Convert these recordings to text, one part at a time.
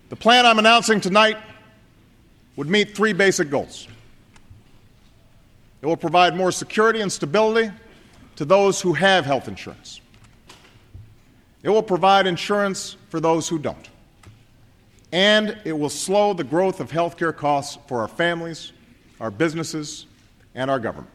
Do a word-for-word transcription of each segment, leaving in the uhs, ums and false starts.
The plan I'm announcing tonight would meet three basic goals. It will provide more security and stability to those who have health insurance. It will provide insurance for those who don't. And it will slow the growth of health care costs for our families, our businesses, and our government.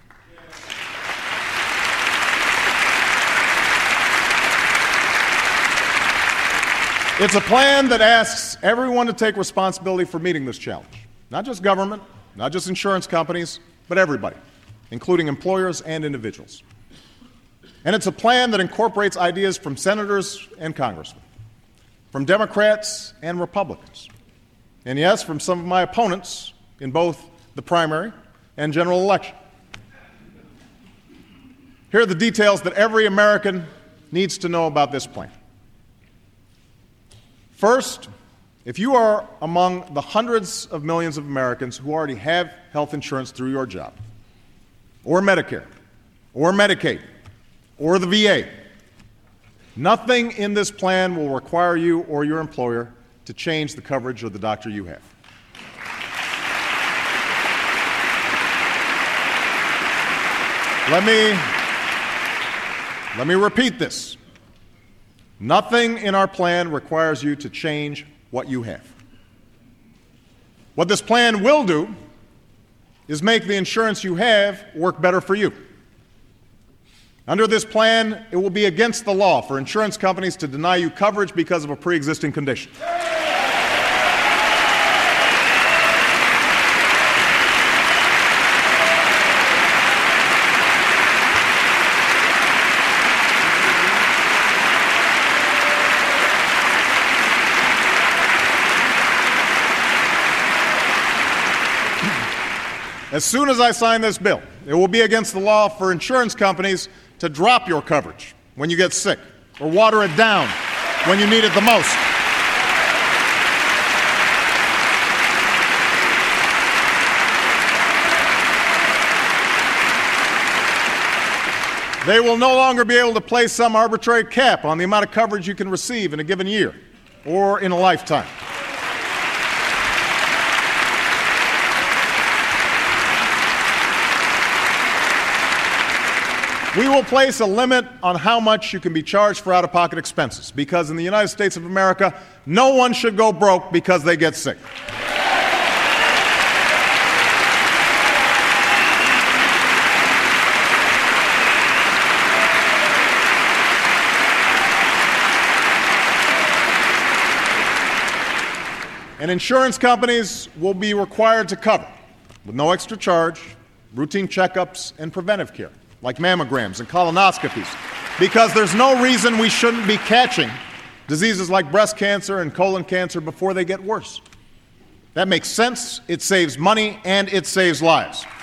It's a plan that asks everyone to take responsibility for meeting this challenge. Not just government, not just insurance companies, but everybody, including employers and individuals. And it's a plan that incorporates ideas from senators and congressmen, from Democrats and Republicans, and yes, from some of my opponents in both the primary and general election. Here are the details that every American needs to know about this plan. First, if you are among the hundreds of millions of Americans who already have health insurance through your job, or Medicare, or Medicaid, or the V A, nothing in this plan will require you or your employer to change the coverage of the doctor you have. Let me, let me repeat this. Nothing in our plan requires you to change what you have. What this plan will do is make the insurance you have work better for you. Under this plan, it will be against the law for insurance companies to deny you coverage because of a pre-existing condition. As soon as I sign this bill, it will be against the law for insurance companies to drop your coverage when you get sick or water it down when you need it the most. They will no longer be able to place some arbitrary cap on the amount of coverage you can receive in a given year or in a lifetime. We will place a limit on how much you can be charged for out-of-pocket expenses, because in the United States of America, no one should go broke because they get sick. And insurance companies will be required to cover, with no extra charge, routine checkups and preventive care, like mammograms and colonoscopies, because there's no reason we shouldn't be catching diseases like breast cancer and colon cancer before they get worse. That makes sense, it saves money, and it saves lives.